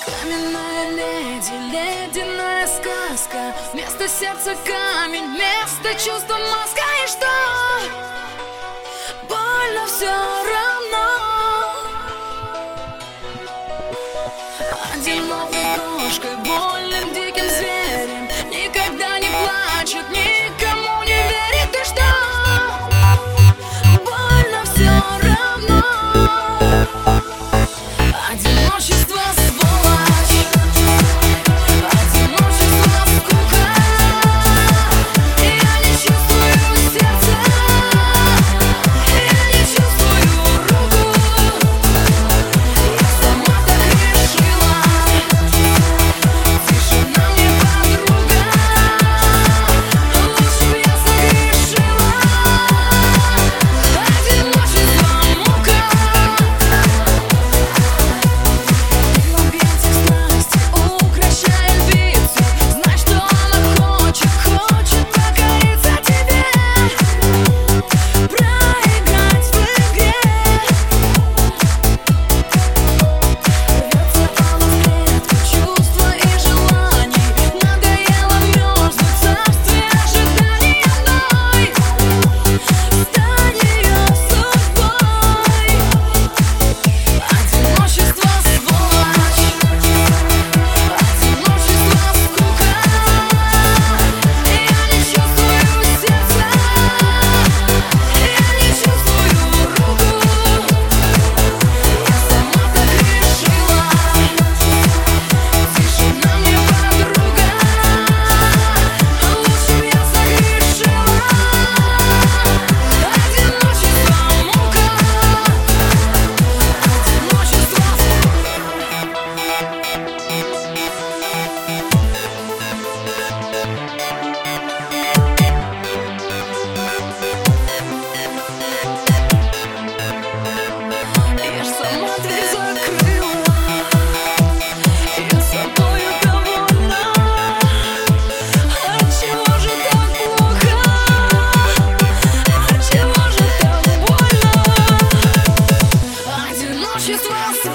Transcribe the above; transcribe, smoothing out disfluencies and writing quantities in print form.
Каменная леди, ледяная сказка. Вместо сердца камень, вместо чувства маска. И что? Больно все равно. Одинокой кошкой, больным диким зверем, никогда не плачет, никому не верит. И что? Больно все равно. Одиночество сволочь, одиночество скука. И я не чувствую сердца, я не чувствую руку. Я сама так решила, тишина мне подруга. Лучше я согрешила, одиночество мука. Укращает биться, знай, что она хочет покориться тебе, проиграть в игре. Рвется она в клетку чувства и желаний, надоело мерзнуть в царстве ожиданий одной. Стань ее судьбой. Одиночество сволочь, одиночество скука. И я не чувствую сердца, я не чувствую руку. Я сама так решила, тишина мне подруга. Лучше я согрешила, одиночество мука. Я ж сама дверь закрыла, я собою довольна. Отчего же так плохо? Отчего же так больно? Одиночество.